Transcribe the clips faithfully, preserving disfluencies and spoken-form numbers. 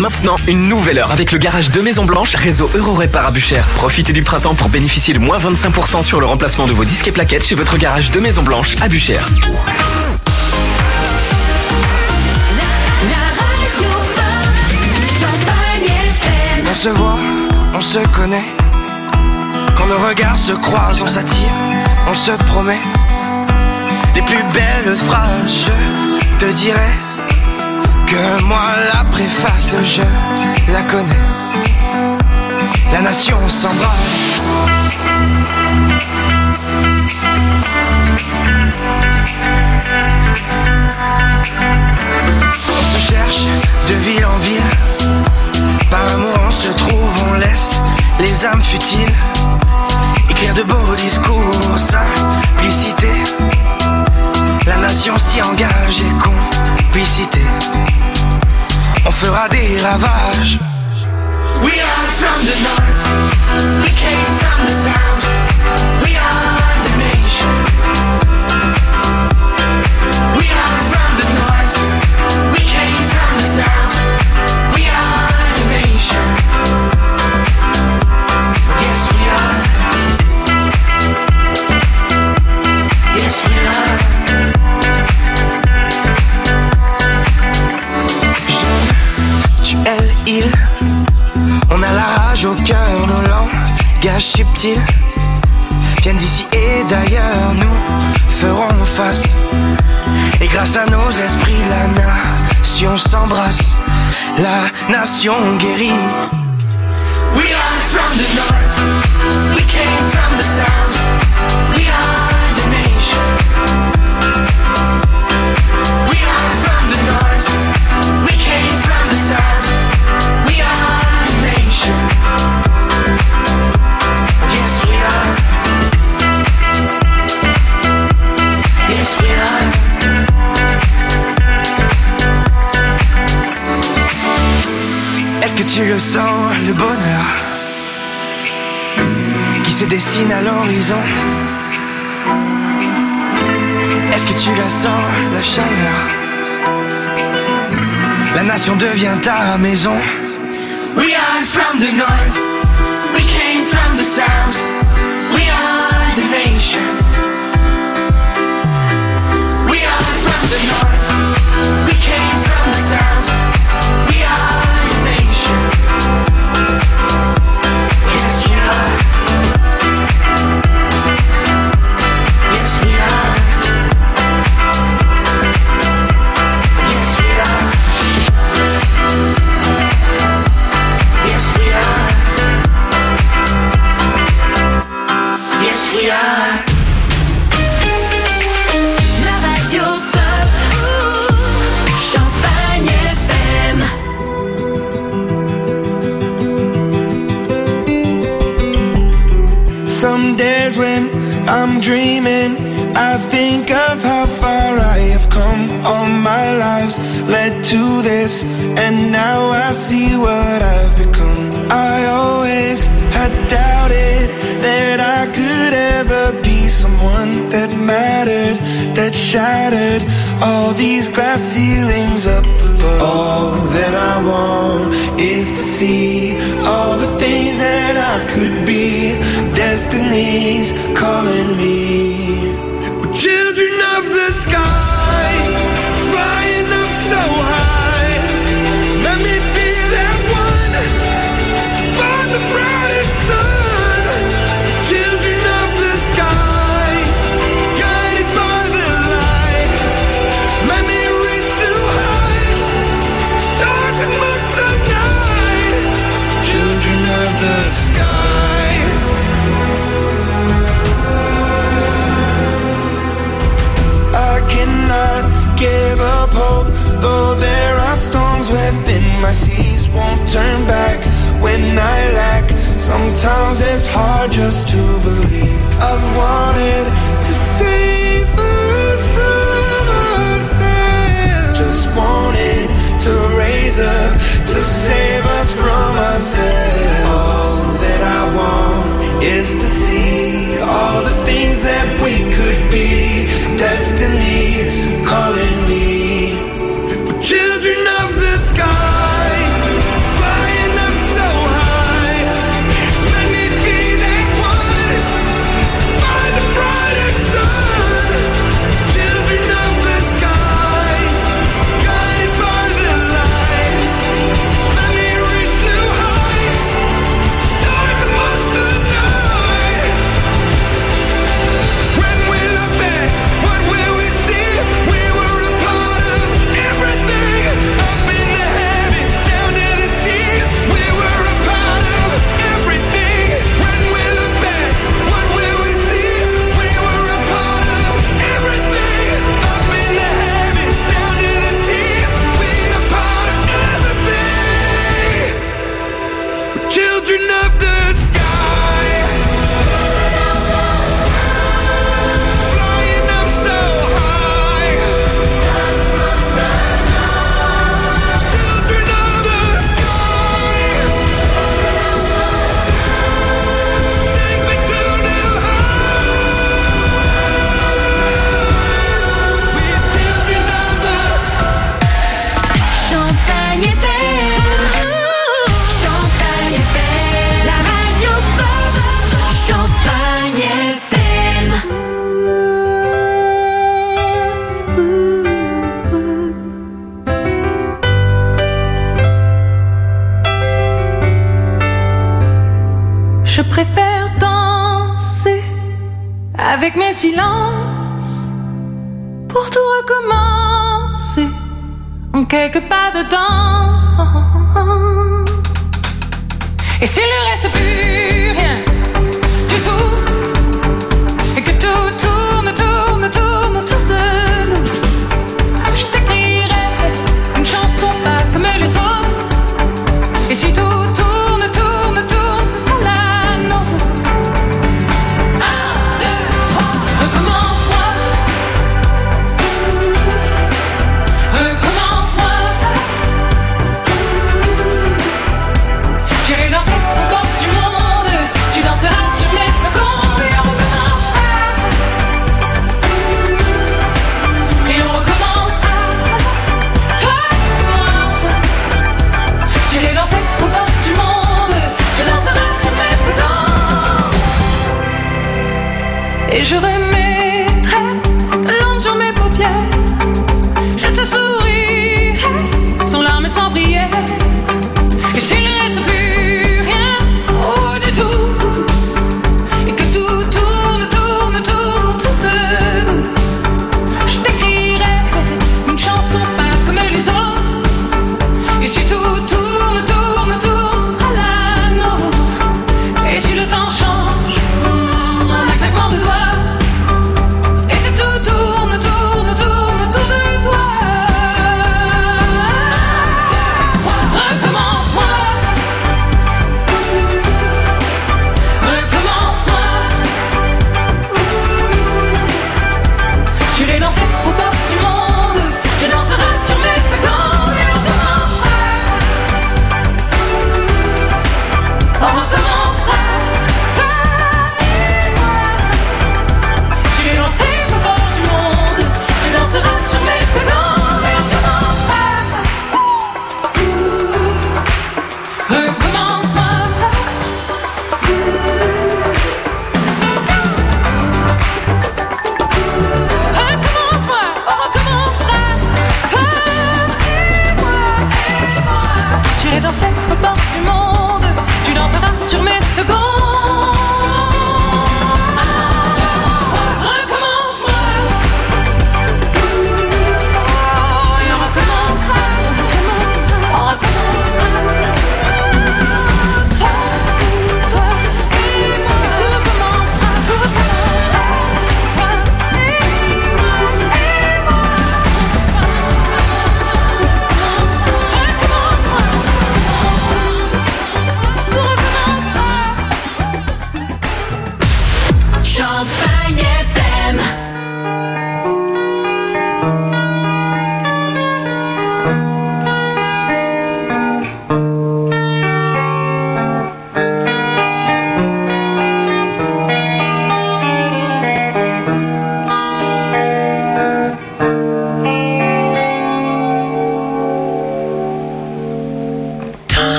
Maintenant, une nouvelle heure avec le garage de Maison Blanche, réseau Eurorépar à Buchères. Profitez du printemps pour bénéficier de moins vingt-cinq pour cent sur le remplacement de vos disques et plaquettes chez votre garage de Maison Blanche à Buchères. On se voit, on se connaît. Quand nos regards se croisent, on s'attire, on se promet. Les plus belles phrases, je te dirai que moi la préface, je la connais. La nation s'embrasse. On se cherche de ville en ville. Par amour on se trouve, on laisse les âmes futiles écrire de beaux discours, simplicité. La nation s'y engage et complicité. On fera des ravages. We are from the north, we came from the south. We are the nation. We are from the north, we came from the south. We are the nation. Yes we are. Yes we are. Je, tu, elle, il. On a la rage au cœur, nos langages subtils viennent d'ici et d'ailleurs, nous ferons face. Et grâce à nos esprits, la nation s'embrasse, la nation guérit. We are from the north, we came from the south. We are the nation. We are from the north, we came from the south. We are the nation. Yes we are. Yes we are. Est-ce que tu le sens, le bonheur qui se dessine à l'horizon? Est-ce que tu la sens, la chaleur? La nation devient ta maison. We are from the north, we came from the south. We are the nation. We are from the north, we came from the south. We are the nation. Yes we are. Yes we are. Yes we are. Yes we are. Yes we are. La radio pop, Champagne F M. Some days when I'm dreaming, I think of how far I have come. All my lives led to this, and now I see what I've become. I always had doubted that I could ever be someone that mattered, that shattered all these glass ceilings up above. All that I want is to see all the things that I could be. Destiny's calling me. We're children of the sky, flying up so high. Let me be that one to find the brightest sun. Children of the sky, guided by the light. Let me reach new heights, stars amongst the night. Children of the sky. I cannot give up hope, though there are storms within my seas. Won't turn back when I lack. Sometimes it's hard just to believe. I've wanted to save us from ourselves. Just wanted to raise up to save us from ourselves. All that I want is to see all the things that we could be. Destiny's calling me. We're children of the sky, Je préfère danser avec mes silences pour tout recommencer en quelques pas dedans. Et s'il ne reste plus rien du tout, et que tout tourne, tourne, tourne autour de nous, je t'écrirai une chanson pas comme les autres. Et si tout tourne, tourne, tourne, ce sera la nôtre. Un, deux, trois, recommence-moi. Recommence-moi. J'irai danser au bord du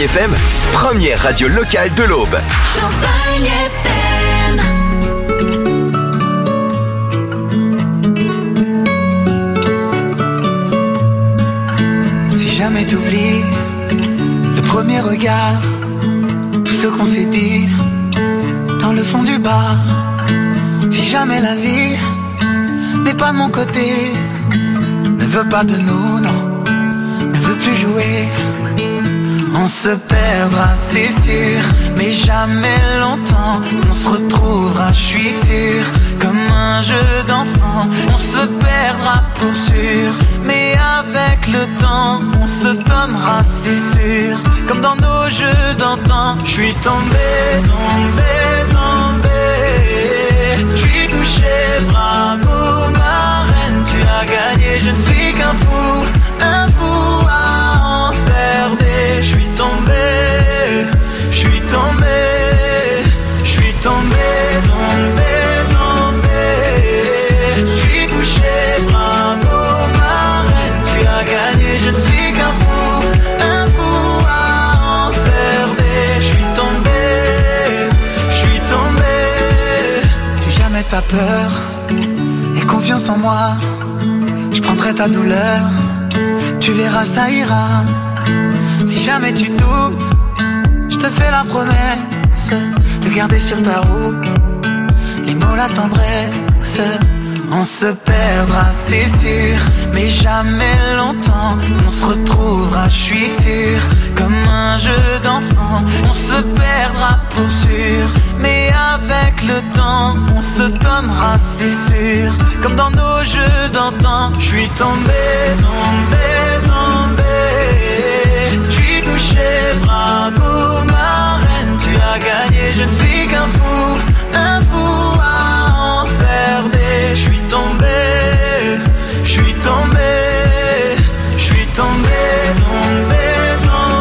F M, première radio locale de l'Aube. Champagne F M. Si jamais t'oublies le premier regard, tout ce qu'on s'est dit dans le fond du bar. Si jamais la vie n'est pas de mon côté, ne veut pas de nous, non, ne veut plus jouer, on se perdra, c'est sûr, mais jamais longtemps. On se retrouvera, je suis sûr, comme un jeu d'enfant. On se perdra pour sûr, mais avec le temps, on se donnera, c'est sûr, comme dans nos jeux d'antan. Je suis tombé, tombé, tombé. Je suis touché, bravo ma reine, tu as gagné. Je ne suis qu'un fou, un fou à enfermer. Je suis tombé, je suis tombé, je suis tombé, tombé, tombé. Je suis touché, bravo ma reine, tu as gagné. Je ne suis qu'un fou, un fou à enfermer. Je suis tombé, je suis tombé. Si jamais t'as peur et confiance en moi, je prendrai ta douleur, tu verras ça ira. Si jamais tu doutes, je te fais la promesse de garder sur ta route les mots, la tendresse. On se perdra, c'est sûr, mais jamais longtemps. On se retrouvera, je suis sûr, comme un jeu d'enfant. On se perdra pour sûr, mais avec le temps, on se donnera, c'est sûr, comme dans nos jeux d'antan. Je suis tombé, tombé, tombé. Je suis touché, bravo ma reine, tu as gagné. Je ne suis qu'un fou, un fou à enfermer. Je suis tombé, je suis tombé, je suis tombé, tombé,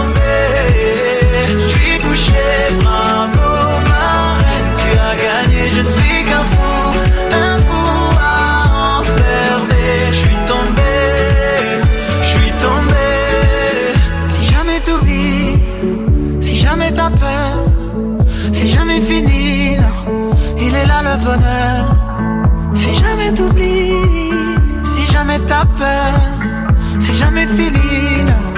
tombé. Je suis touché, bravo ma reine, tu as gagné. Je ne suis qu'un fou, un fou à enfermer. Je suis tombé, je suis tombé. Si jamais t'oublies, si jamais t'as peur, si jamais fini, non, il est là le bonheur. Si jamais t'oublies, si jamais t'as peur, si jamais fini, non,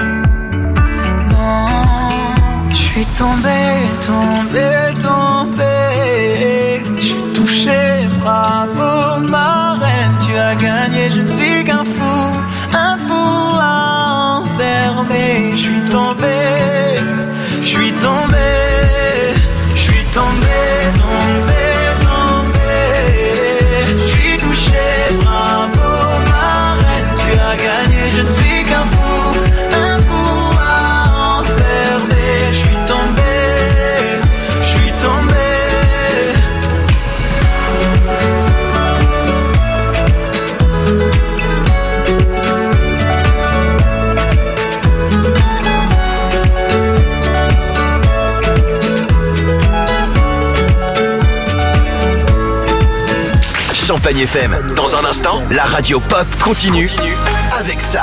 non. Je suis tombé, tombé, tombé. Je suis touché, bravo ma reine, tu as gagné. Je ne suis qu'un fou, un fou à enfermer. Je suis tombé, je suis tombé, je suis tombé, tombé, tombé. Je suis touché, bravo ma reine, tu as gagné. Je ne suis qu'un fou, un fou à enfermer. Je suis tombé, je suis tombé. Champagne F M. Dans un instant, la radio pop continue, continue. Avec ça.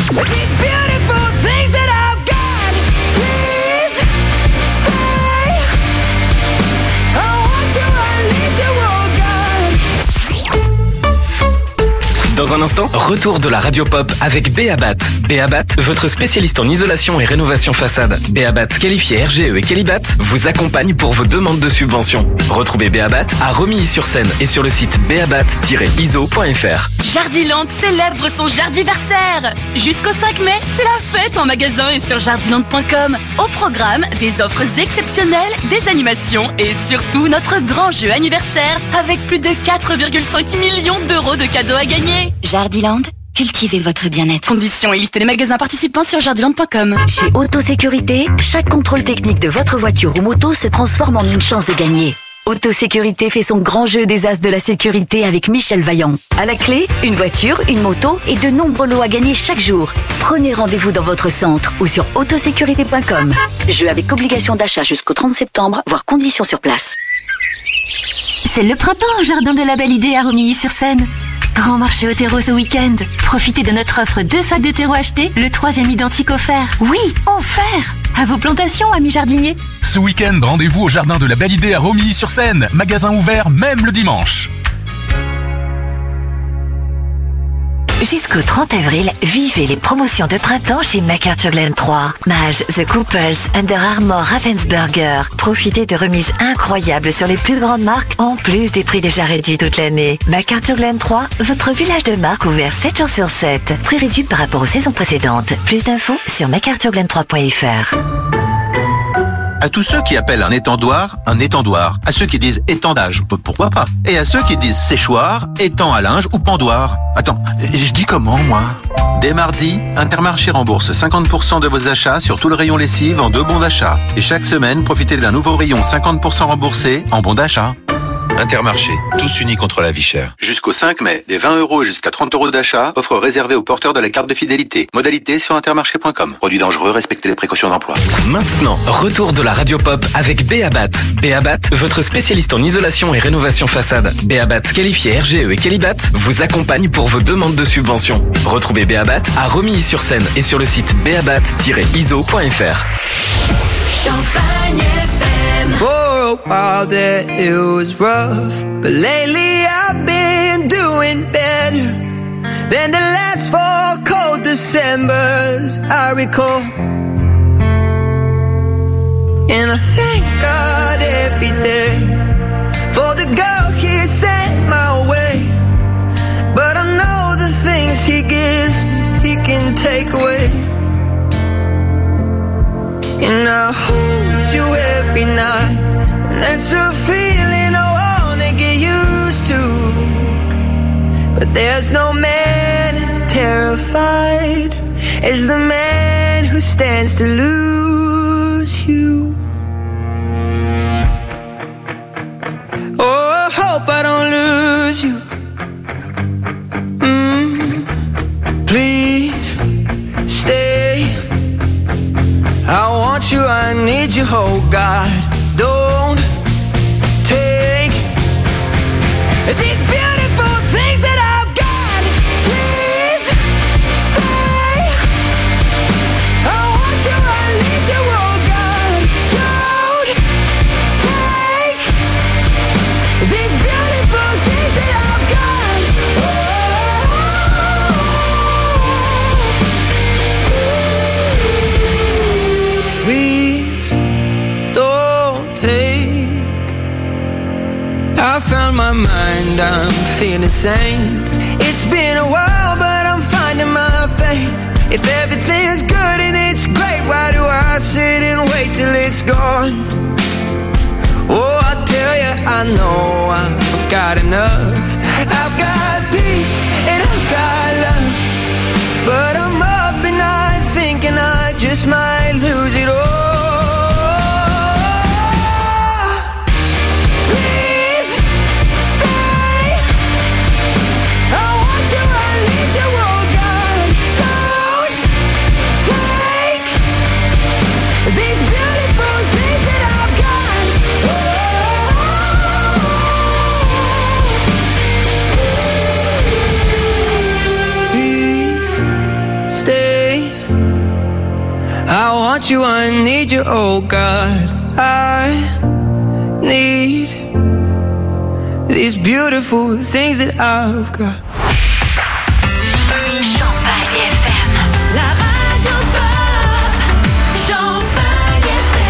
Dans un instant, retour de la radio pop avec Béabat. Béabat, votre spécialiste en isolation et rénovation façade. Béabat, qualifié R G E et Qualibat, vous accompagne pour vos demandes de subvention. Retrouvez Béabat à Romilly-sur-Seine et sur le site béabat tiret i s o point f r. Jardiland célèbre son jardiversaire. Jusqu'au cinq mai, c'est la fête en magasin et sur jardiland point com. Au programme, des offres exceptionnelles, des animations et surtout notre grand jeu anniversaire avec plus de quatre virgule cinq millions d'euros de cadeaux à gagner. Jardiland, cultivez votre bien-être. Conditions et liste des magasins participants sur jardiland point com. Chez Autosécurité, chaque contrôle technique de votre voiture ou moto se transforme en une chance de gagner. Autosécurité fait son grand jeu des as de la sécurité avec Michel Vaillant. À la clé, une voiture, une moto et de nombreux lots à gagner chaque jour. Prenez rendez-vous dans votre centre ou sur autosécurité point com. Jeu avec obligation d'achat jusqu'au trente septembre, voire conditions sur place. C'est le printemps au Jardin de la Belle Idée à Romilly-sur-Seine. Grand marché au terreau ce week-end. Profitez de notre offre deux sacs de terreau achetés, le troisième identique offert. Oui, offert! À vos plantations, amis jardiniers. Ce week-end, rendez-vous au jardin de la Belle Idée à Romilly-sur-Seine. Magasin ouvert même le dimanche. Jusqu'au trente avril, vivez les promotions de printemps chez McArthurGlen trois. Mage, The Coopers, Under Armour, Ravensburger. Profitez de remises incroyables sur les plus grandes marques, en plus des prix déjà réduits toute l'année. McArthurGlen trois, votre village de marque ouvert sept jours sur sept. Prix réduit par rapport aux saisons précédentes. Plus d'infos sur mac arthur glen trois point f r. À tous ceux qui appellent un étendoir un étendoir. À ceux qui disent étendage, pourquoi pas. Et à ceux qui disent séchoir, étang à linge ou pendoir. Attends, je dis comment, moi? Dès mardi, Intermarché rembourse cinquante pour cent de vos achats sur tout le rayon lessive en deux bons d'achat. Et chaque semaine, profitez d'un nouveau rayon cinquante pour cent remboursé en bons d'achat. Intermarché, tous unis contre la vie chère. Jusqu'au cinq mai, des vingt euros et jusqu'à trente euros d'achat, offre réservée aux porteurs de la carte de fidélité. Modalité sur intermarché point com. Produit dangereux, respectez les précautions d'emploi. Maintenant, retour de la radio pop avec Beabat. Beabat, votre spécialiste en isolation et rénovation façade. Beabat, qualifié R G E et Qualibat, vous accompagne pour vos demandes de subventions. Retrouvez Beabat à Romilly-sur-Seine et sur le site beabat tiret i s o point f r. Champagne F M. For a while there it was rough, but lately I've been doing better than the last four cold Decembers I recall. And I thank God every day for the girl He sent my way. But I know the things He gives me, He can take away. And I hold you every night, and that's a feeling I wanna get used to. But there's no man as terrified as the man who stands to lose you. Oh, I hope I don't lose you. Mm, please stay. I want you, I need you, oh God. Don't take these beautiful things that I've got. Please stay. I want you, I need you, oh God. Don't take these beautiful things that I've got. Oh. Please don't take. I found my mind, I'm feeling sane. It's been a while, but I'm finding my faith. If everything's good and it's great, why do I sit and wait till it's gone? Oh, I tell you, I know I've got enough. I've got peace and I've got love, but I'm up and I'm thinking I just might lose it all. I want you, I need you, oh God. I need these beautiful things that I've got. Champagne F M. La radio pop. Champagne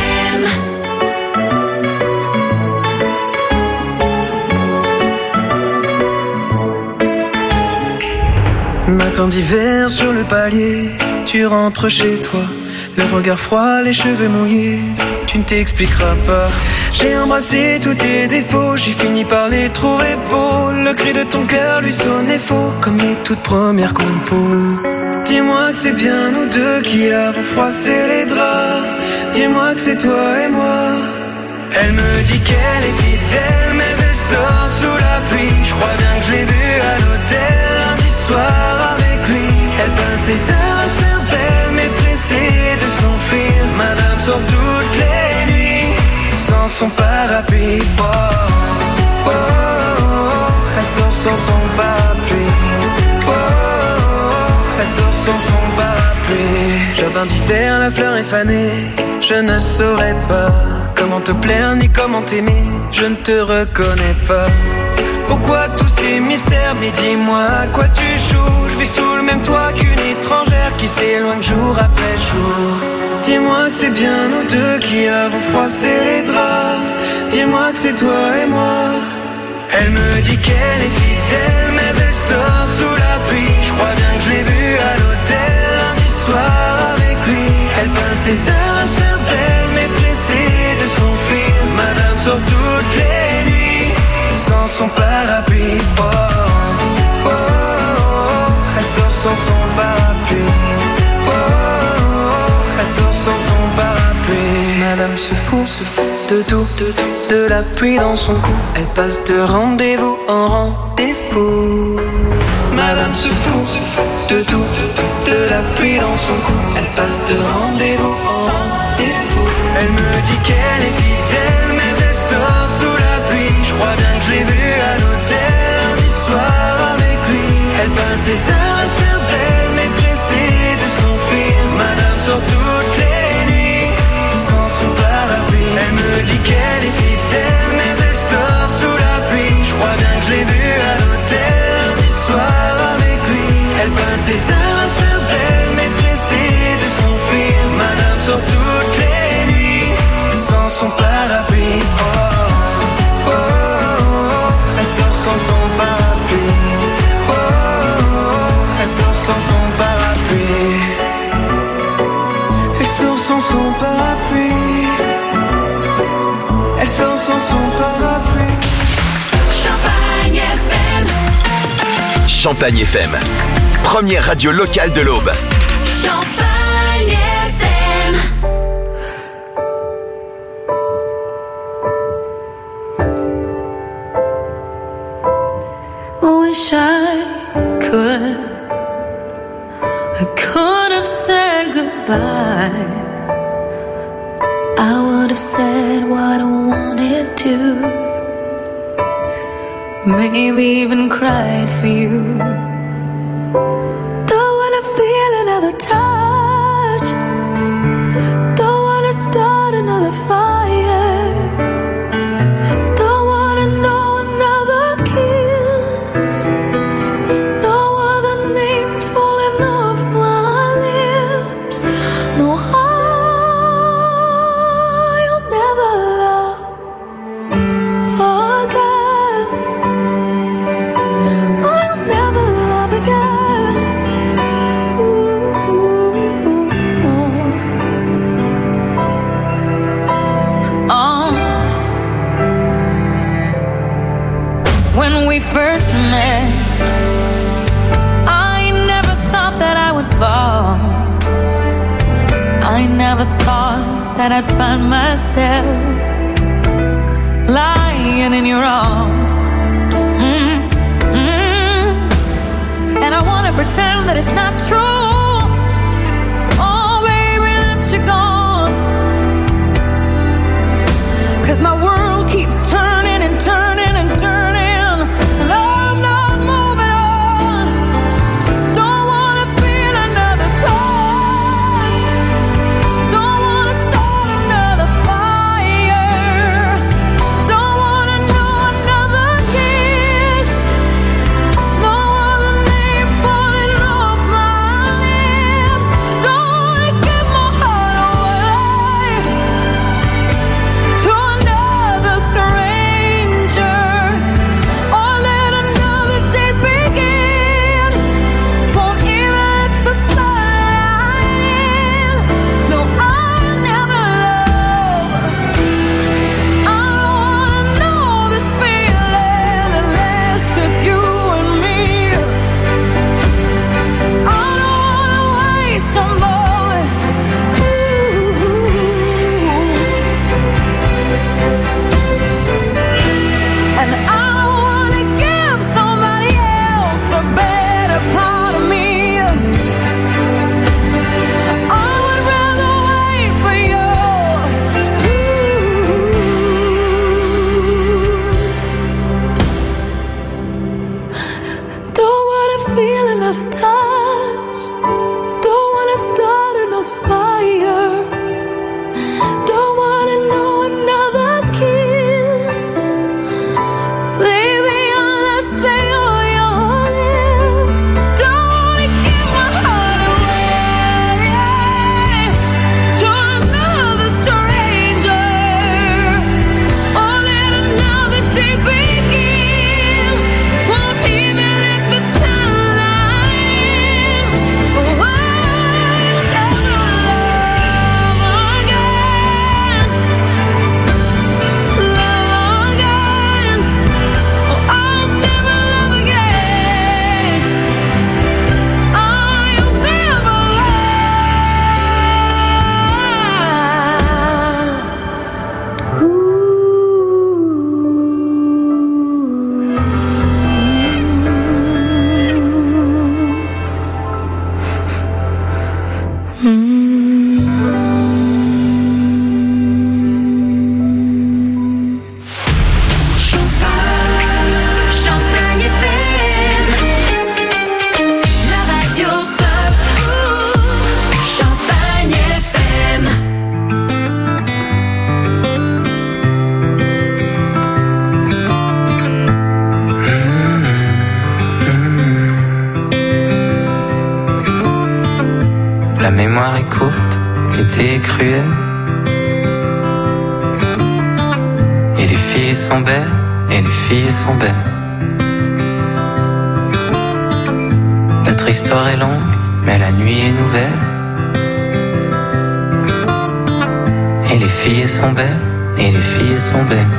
F M. Matin d'hiver sur le palier, tu rentres chez toi. Le regard froid, les cheveux mouillés, tu ne t'expliqueras pas. J'ai embrassé tous tes défauts, j'ai fini par les trouver beaux. Le cri de ton cœur lui sonnait faux, comme les toutes premières compos. Dis-moi que c'est bien nous deux qui avons froissé les draps. Dis-moi que c'est toi et moi. Elle me dit qu'elle est fidèle, mais elle sort sous la pluie. Je crois bien que je l'ai vue à l'hôtel lundi soir avec lui. Elle passe des heures à se faire belle, mais pressée de s'enfuir. Madame sort toutes les nuits sans son parapluie. Oh, oh, oh, oh. Elle sort sans son parapluie. Oh, oh, oh. elle sort sans son parapluie. Jardin d'hiver, la fleur est fanée. Je ne saurais pas comment te plaire ni comment t'aimer. Je ne te reconnais pas. Pourquoi tous ces mystères? Mais dis-moi à quoi tu joues. Je vis sous le même toit qu'une étrangère qui s'éloigne jour après jour. Dis-moi que c'est bien nous deux qui avons froissé les draps. Dis-moi que c'est toi et moi. Elle me dit qu'elle est fidèle, mais elle sort sous la pluie. Je crois bien que je l'ai vue à l'hôtel lundi soir avec lui. Elle peint tes heures à se faire belle, mais pressée de s'enfuir. Madame sort toutes les nuits sans son parapluie. Oh, oh, oh, oh. Elle sort sans son parapluie. Oh, oh, oh. Elle sort sans son parapluie. Madame se fout, se fout de tout, de tout, de la pluie dans son cou. Elle passe de rendez-vous en rendez-vous. Madame se fout, se fout de tout, de tout, de la pluie dans son cou. Elle passe de rendez-vous en rendez-vous. Elle me dit qu'elle est fidèle, mais elle sort sous la pluie. Je crois bien que je l'ai vue à l'hôtel lundi soir avec lui. Elle passe des heures à se faire belle, mais pressée de s'enfuir. Madame sort toutes les nuits sans son parapluie. Elle me dit qu'elle est fidèle, mais elle sort sous la pluie. Je crois bien que je l'ai vue à l'hôtel lundi soir avec lui. Elle passe des heures à se faire belle, mais pressée de s'enfuir. Madame sort toutes les nuits sans son parapluie. Oh, oh, oh, oh. Elle sort sans son parapluie. Oh, oh, oh. Elle sort sans son parapluie. Elle sort sans son parapluie. Elle sort sans son parapluie. Champagne F M. Champagne F M, première radio locale de l'Aube. Champagne F M. Wish I could, I could have said goodbye. I would have said what I wanted to. Maybe even cried for you. Don't wanna feel another touch. Don't wanna start another fire. Don't wanna know another kiss. No other name falling off my lips. No, I'll never love again. I'll never love again. Ooh. Oh. When we first met, I never thought that I would fall. I never thought that I'd find myself lying in your arms. Mm, mm. And I wanna pretend that it's not true. Oh, baby, that you're gone. 'Cause my world keeps turning and turning and turning. And I'm not moving on. Don't wanna feel another touch. Don't wanna start another fire. Don't wanna know another kiss. No other name falling off my sont belles et les filles sont belles. Notre histoire est longue, mais la nuit est nouvelle. Et les filles sont belles, et les filles sont belles.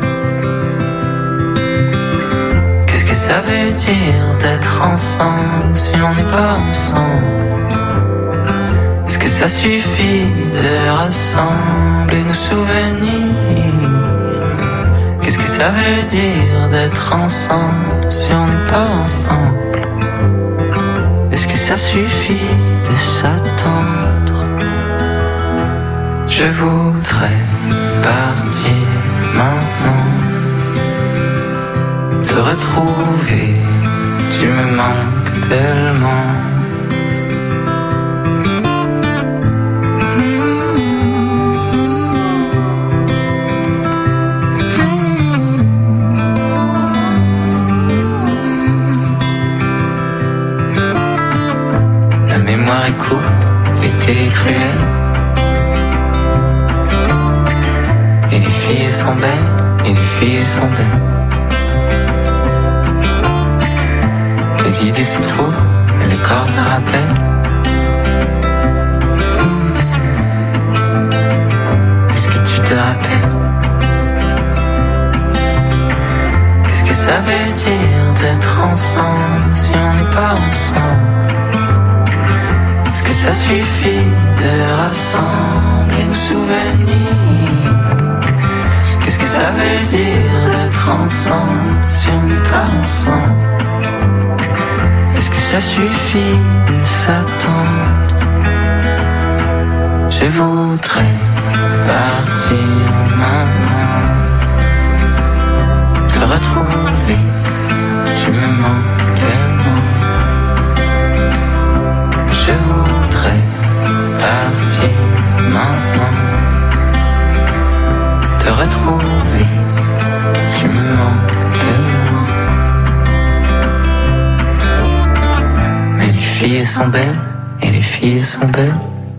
Qu'est-ce que ça veut dire d'être ensemble si on n'est pas ensemble? Est-ce que ça suffit de rassembler nos souvenirs? Qu'est-ce que ça veut dire d'être ensemble si on n'est pas ensemble? Est-ce que ça suffit de s'attendre? Je voudrais partir maintenant, te retrouver, tu me manques tellement. La mémoire est courte, l'été est cruel. Et les filles sont belles, et les filles sont belles. Les idées se trouvent, mais le corps se rappelle. Est-ce que tu te rappelles? Qu'est-ce que ça veut dire d'être ensemble si on n'est pas ensemble? Est-ce que ça suffit de rassembler nos souvenirs? Qu'est-ce que ça veut dire d'être ensemble si on n'est pas ensemble? Est-ce que ça suffit de s'attendre? Je voudrais partir maintenant, te retrouver, tu me manques tellement. Je voudrais partir maintenant, te retrouver, tu me manques tellement. Mais les filles sont belles, et les filles sont belles.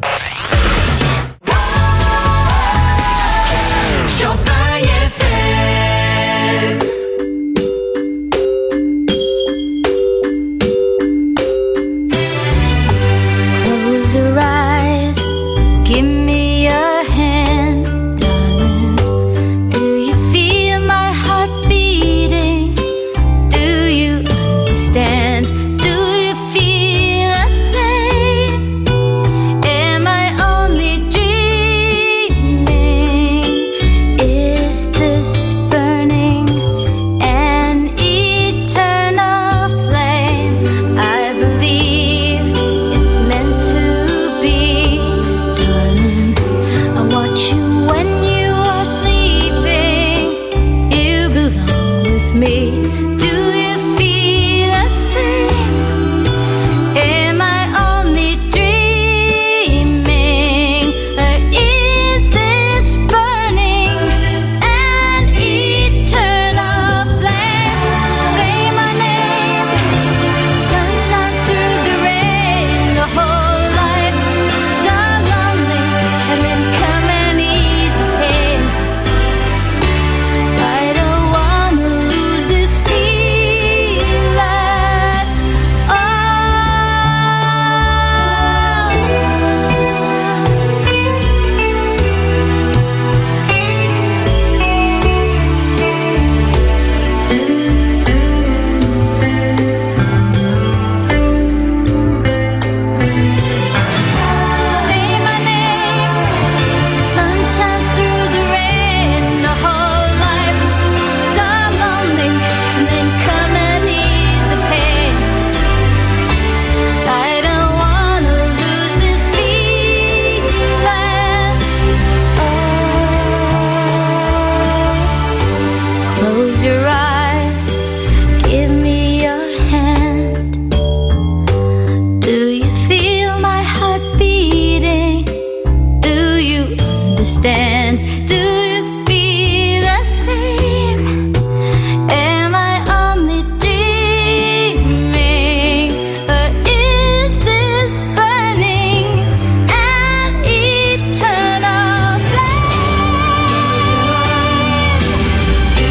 Champagne F M. Close your eyes, give me your hand, darling. Do you feel my heart beating? Do you understand? Do you feel the same? Am I only dreaming? Is this burning an eternal flame? I believe it's meant to be, darling. I watch you when you are sleeping. You belong with me. Do you feel the same? Am I only dreaming? Or is this burning an eternal flame? Say my name. Sun shines through the rain. The whole life so lonely, and then come and ease the pain. I don't wanna lose this feeling. Oh. Say my name. Sun shines through the rain. The whole life so lonely, and then come and ease the pain. I don't wanna lose this feeling. Oh. Close your eyes, give me your hand. Do you feel my heart beating? Do you understand? Do you feel the same? Am I only dreaming? Or is this burning an eternal flame?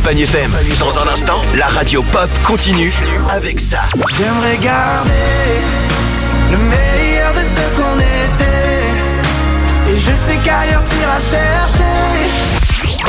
Champagne F M. Dans un instant, la radio pop continue avec ça. J'aimerais garder le meilleur de ce qu'on était. Et je sais qu'ailleurs t'iras chercher.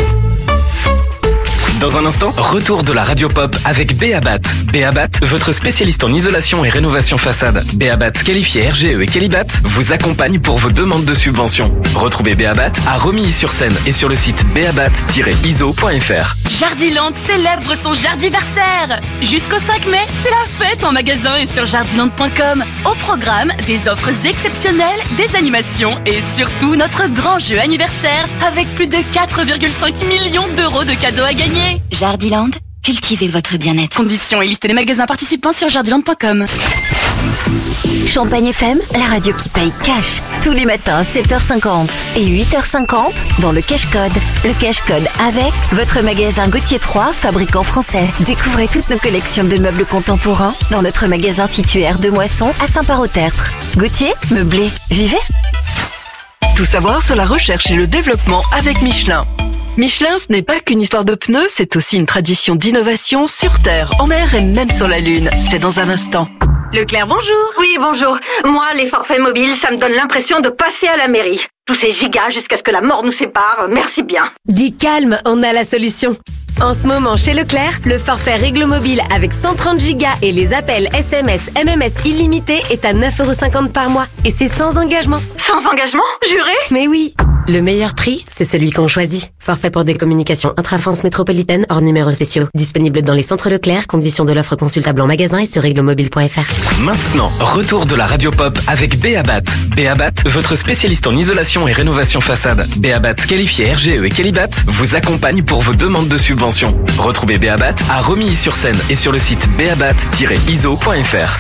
Dans un instant, retour de la radio pop avec Béabat. Béabat, votre spécialiste en isolation et rénovation façade. Béabat, qualifié R G E et Qualibat, vous accompagne pour vos demandes de subventions. Retrouvez Béabat à Romilly-sur-Seine et sur le site béabat tiret I S O point F R. Jardiland célèbre son Jardiversaire. Jusqu'au cinq mai, c'est la fête en magasin et sur jardiland point com. Au programme, des offres exceptionnelles, des animations et surtout notre grand jeu anniversaire avec plus de quatre virgule cinq millions d'euros de cadeaux à gagner. Jardiland, cultivez votre bien-être. Conditions et liste des magasins participants sur jardiland point com. Champagne F M, la radio qui paye cash. Tous les matins à sept heures cinquante et huit heures cinquante dans le Cash Code. Le Cash Code avec votre magasin Gauthier trois, fabricant français. Découvrez toutes nos collections de meubles contemporains dans notre magasin situé aire de Moisson à Saint-Parot-Tertre. Gauthier, meublé, vivez. Tout savoir sur la recherche et le développement avec Michelin. Michelin, ce n'est pas qu'une histoire de pneus, c'est aussi une tradition d'innovation sur Terre, en mer et même sur la Lune. C'est dans un instant. Leclerc, bonjour. Oui, bonjour. Moi, les forfaits mobiles, ça me donne l'impression de passer à la mairie. Tous ces gigas jusqu'à ce que la mort nous sépare, merci bien. Dis calme, on a la solution. En ce moment, chez Leclerc, le forfait Réglo Mobile avec cent trente gigas et les appels S M S, M M S illimités est à neuf euros cinquante par mois. Et c'est sans engagement. Sans engagement? Juré? Mais oui. Le meilleur prix, c'est celui qu'on choisit. Forfait pour des communications intra-France métropolitaine hors numéros spéciaux. Disponible dans les centres Leclerc, conditions de l'offre consultable en magasin et sur réglomobile point F R. Maintenant, retour de la radio pop avec Béabat. Béabat, votre spécialiste en isolation et rénovation façade. Béabat, qualifié R G E et Qualibat, vous accompagne pour vos demandes de subventions. Retrouvez Béabat à Romilly-sur-Seine et sur le site béabat tiret I S O point F R.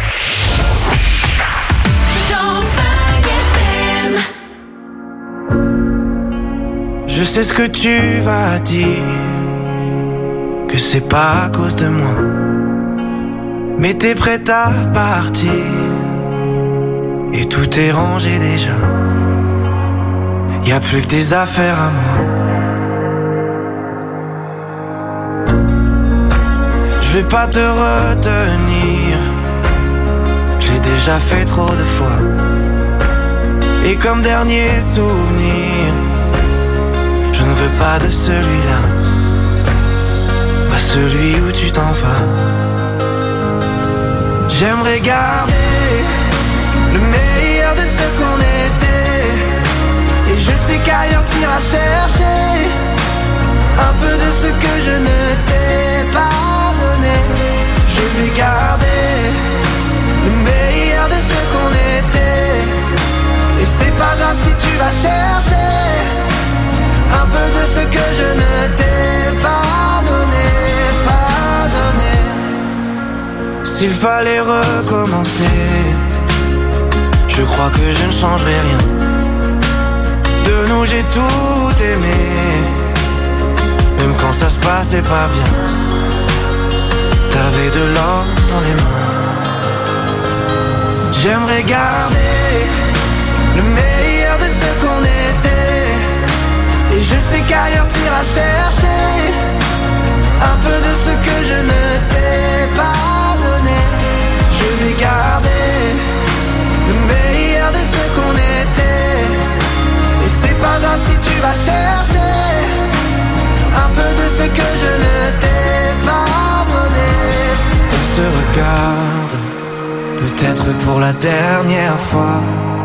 Je sais ce que tu vas dire, que c'est pas à cause de moi, mais t'es prête à partir, et tout est rangé déjà. Y a plus que des affaires à moi. Je vais pas te retenir, je l'ai déjà fait trop de fois. Et comme dernier souvenir, je ne veux pas de celui-là, pas celui où tu t'en vas. J'aimerais garder le meilleur de ce qu'on était, et je sais qu'ailleurs t'iras chercher un peu de ce que je ne t'ai pas donné. Je vais garder le meilleur de ce qu'on était, et c'est pas grave si tu vas chercher un peu de ce que je ne t'ai pas donné, pas donné. S'il fallait recommencer, je crois que je ne changerai rien. De nous j'ai tout aimé, même quand ça se passait pas bien. T'avais de l'or dans les mains. J'aimerais garder le meilleur de ce qu'on était, et je sais qu'ailleurs t'iras chercher un peu de ce que je ne t'ai pas donné. Je vais garder le meilleur de ce qu'on était, et c'est pas grave si tu vas chercher un peu de ce que je ne t'ai pas donné. On se regarde, peut-être pour la dernière fois,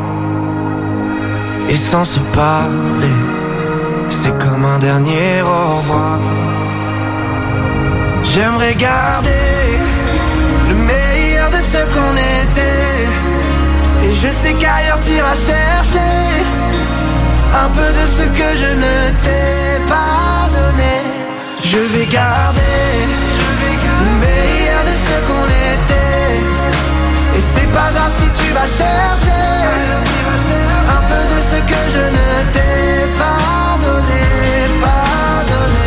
et sans se parler, c'est comme un dernier au revoir. J'aimerais garder le meilleur de ce qu'on était, et je sais qu'ailleurs t'iras chercher un peu de ce que je ne t'ai pas donné. Je vais garder le meilleur de ce qu'on était, et c'est pas grave si tu vas chercher un peu de ce que je ne t'ai pas donné, pas donné.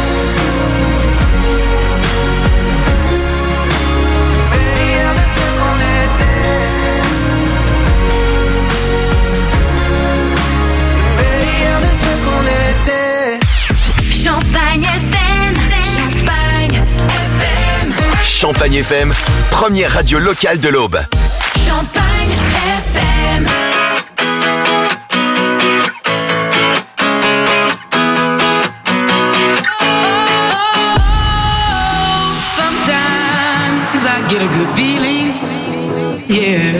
Meilleur de ce qu'on était, meilleur de ce qu'on était. Champagne F M, Champagne. Champagne F M, première radio locale de l'Aube. Champagne F M. Sometimes I get a good feeling, yeah.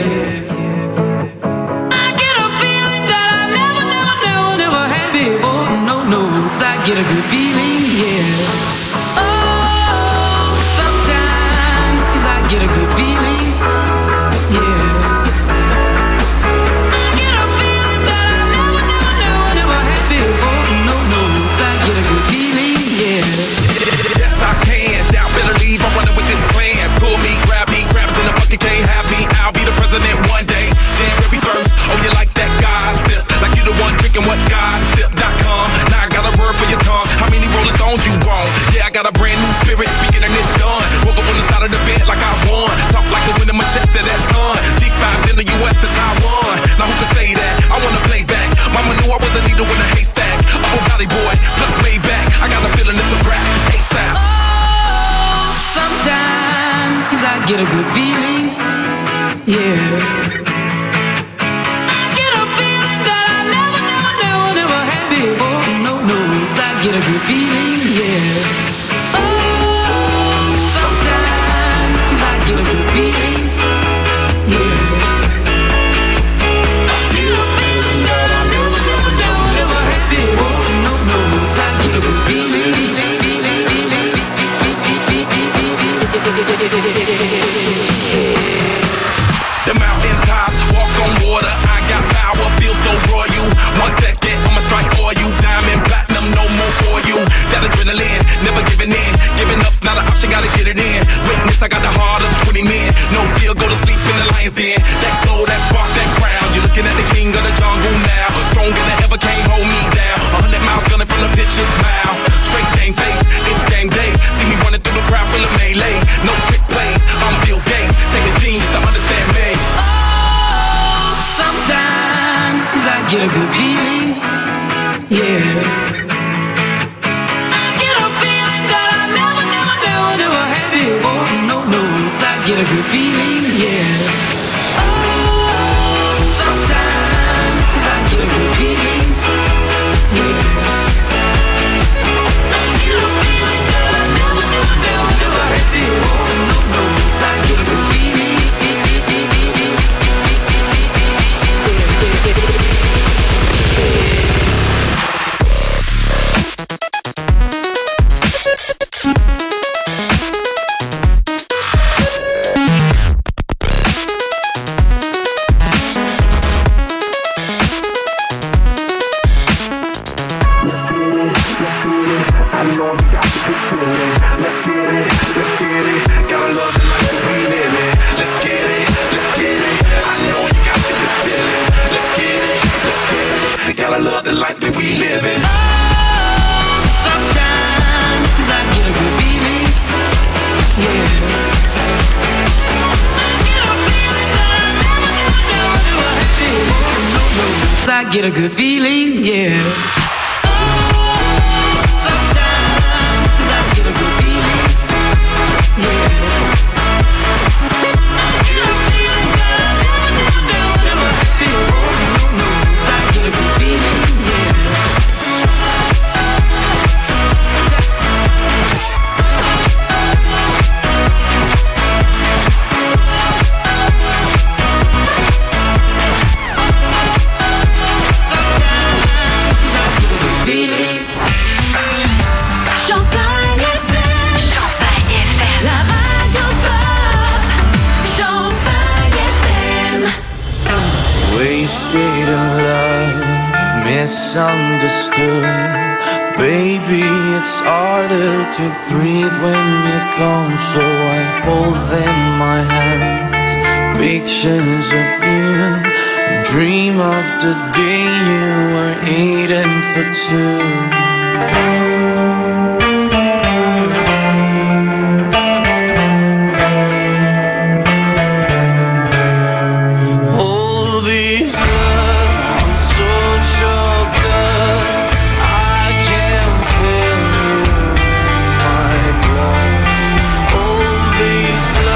I get a feeling that I never, never, never, never had before. No, no, I get a good feeling, yeah. Oh, sometimes I get a good feeling, yeah. I get a feeling that I never, never, never, never had before. No, no, I get a good feeling, yeah. Yes, I can. Doubt, better leave. I'm running with this plan. Pull me, grab me, crabs in the bucket, can't have me. I'll be the president one day. January first. Oh, you like that gossip? Like you the one drinking what gossip dot com. Now I got a word for your tongue. How many Rolling Stones you want? Yeah, I got a brand new spirit. Speaking and it's done. Woke up on the side of the bed like I won. Talk like the wind in my chest to that sun. G five in the U S to Taiwan. Now who can say that? I wanna play back. Mama knew I was a needle in a haystack. Oh, body boy, plus Maybach. I got a feeling it's a rap. ASAP. Sometimes I get a good feeling, yeah. I get a feeling that I never, never, never, never had before. No, no, I get a good feeling, yeah. Oh, sometimes I get a good feeling, yeah. I get a feeling that I never, never, never, never had before. No, no, I get a good feeling. The mountain top, walk on water. I got power, feel so royal. One second, I'ma strike for you. Diamond, platinum, no more for you. That adrenaline, never giving in. Giving up's not an option, gotta get it in. Witness, I got the heart of twenty men. No fear, go to sleep in the lion's den. That glow, that spark, that crown. You're looking at the king of the jungle now. Stronger than ever, can't hold me down. A hundred miles gunning from the pitcher's mouth. Straight game face, it's game day. See me running through the crowd full of melee. No trick plays, I'm Bill Gates. Take a genius to understand me. Oh, sometimes I get a good feeling, yeah. I get a feeling that I never, never, never, never had before. No, no, I get a good feeling, yeah. Oh, sometimes I get a good feeling, yeah. I get a feeling that I never, never, never, never had before. No, no, I get a good feeling. Gotta love the life that we live in. Oh, sometimes I get a good feeling, yeah. I get a feeling that I never, never, never, never had before. No, no, I get a good feeling, yeah. Wasted in love, misunderstood. Baby, it's harder to breathe when you're gone, so I hold in my hands pictures of you and dream of the day you were eating for two. These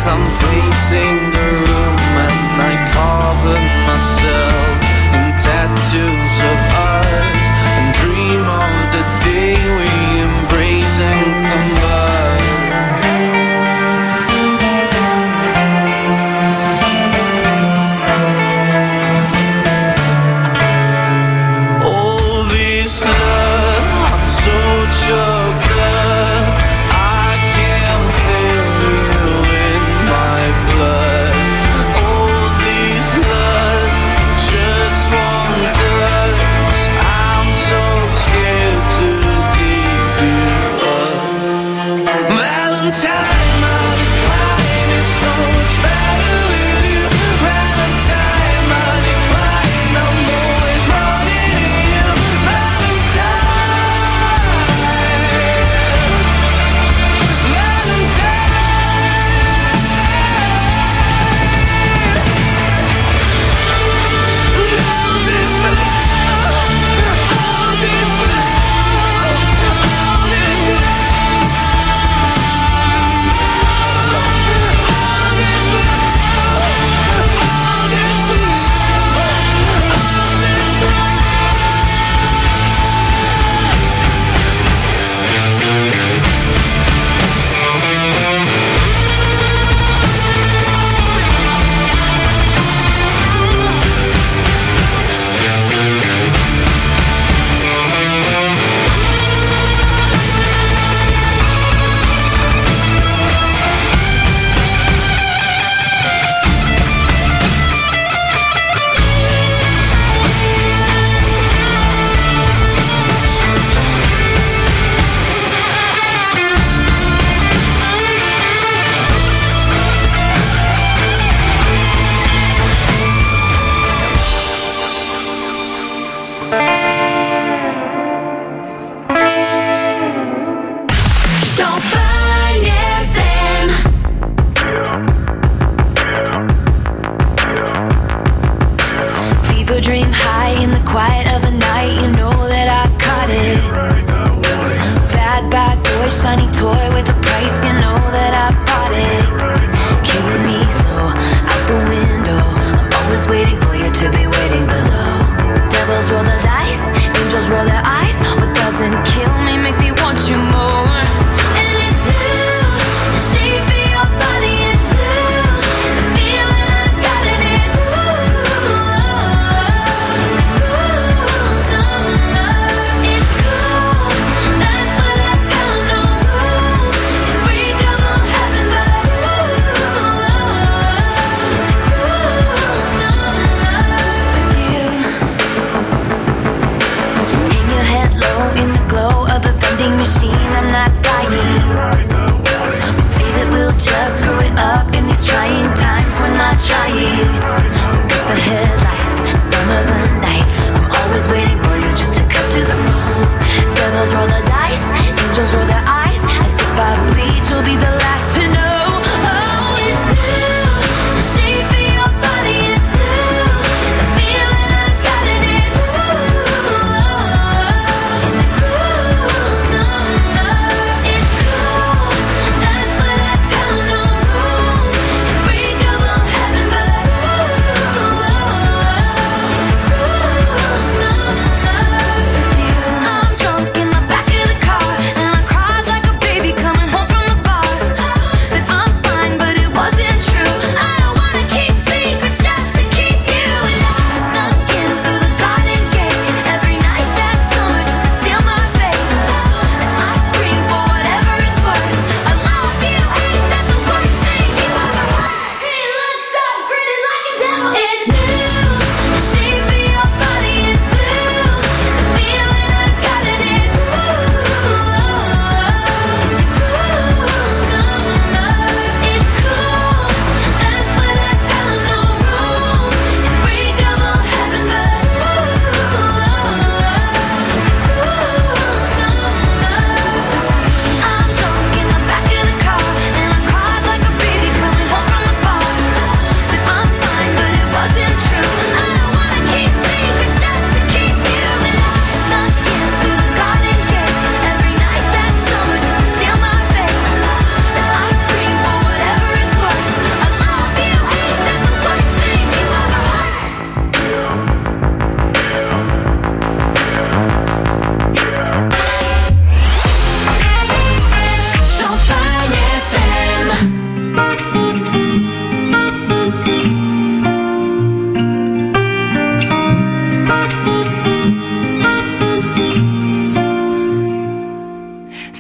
I'm pacing the room and I cover myself in tattoos of ours and dream of the day we embrace and combine. All this love, I'm so choked up, I can't feel you in my blood. All this lust, just one touch, I'm so scared to give you up. Valentine, my decline is so much better with you. Valentine, my decline, I'm always running to you. Valentine, all this love, all this love, all this love, all this love, all this love, all this love. Champagne F M. People dream high in the quiet of the night. You know that I caught it. Bad, bad boy, shiny toy with a price. You know that I bought it. Killing me slow out the window. I'm always waiting for you to be waiting below. Devils roll the dice, angels roll their eyes. What doesn't kill me makes me want you more. And it's blue, the shape of your body is blue. The feeling I got in it, it's cool summer. It's cool, that's what I tell 'em, no rules. Unbreakable heaven, but it's cool summer with you. Hang your head low in the glow of the vending machine. I'm not dying. We say that we'll just screw it up in these trying times. We're not trying. So cut the headlights. Summer's a knife. I'm always waiting for you just to cut to the bone. Devils roll the dice. Angels roll their eyes. And if I bleed, you'll be the last to know. Oh, it's blue. The shape of your body is blue. The feeling I got in it, it's cool summer.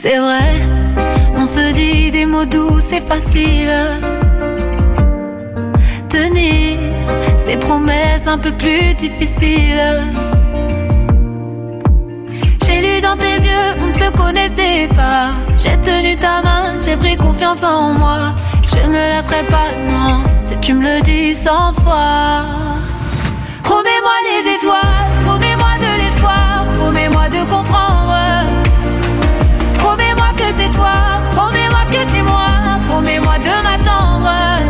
C'est vrai, on se dit des mots doux, c'est facile. Tenir ces promesses un peu plus difficiles. J'ai lu dans tes yeux, on ne se connaissait pas. J'ai tenu ta main, j'ai pris confiance en moi. Je ne me lasserai pas, non, si tu me le dis cent fois. Promets-moi les étoiles, promets-moi de l'espoir, promets-moi de comprendre. Promets-moi que c'est toi, promets-moi que c'est moi, promets-moi de m'attendre.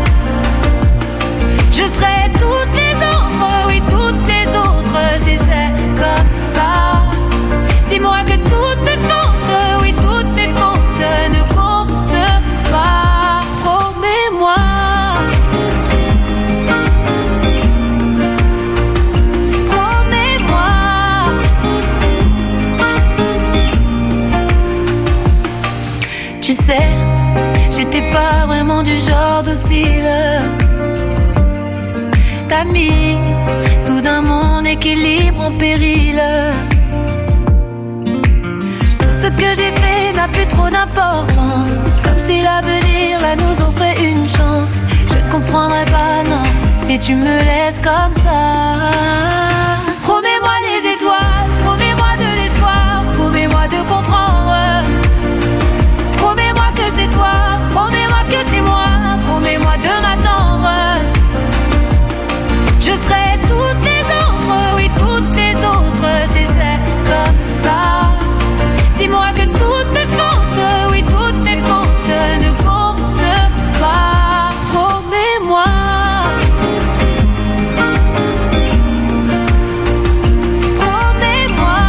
Je serai toutes les autres, oui toutes les autres, si c'est comme ça. Dis-moi que toutes mes fautes, oui toutes mes fautes ne comptent pas. Promets-moi. Promets-moi. Tu sais, j'étais pas vraiment du genre docile. T'as mis soudain mon équilibre en péril. Tout ce que j'ai fait n'a plus trop d'importance. Comme si l'avenir là nous offrait une chance. Je ne comprendrai pas, non, si tu me laisses comme ça. Promets-moi les étoiles, promets-moi de l'espoir, promets-moi de comprendre. Promets-moi que c'est toi, promets-moi que c'est moi, promets-moi de m'attendre. Je serai toutes les autres, oui toutes les autres, si c'est comme ça. Dis-moi que toutes mes fautes, oui toutes mes fautes ne comptent pas. Promets-moi. Promets-moi.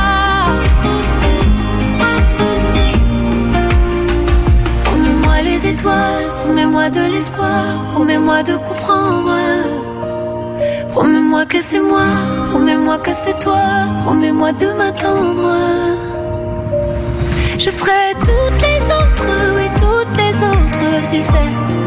Promets-moi les étoiles, promets-moi de l'espoir, promets-moi de comprendre. Promets-moi que c'est moi, promets-moi que c'est toi, promets-moi de m'attendre. Je serai toutes les autres, oui toutes les autres, si c'est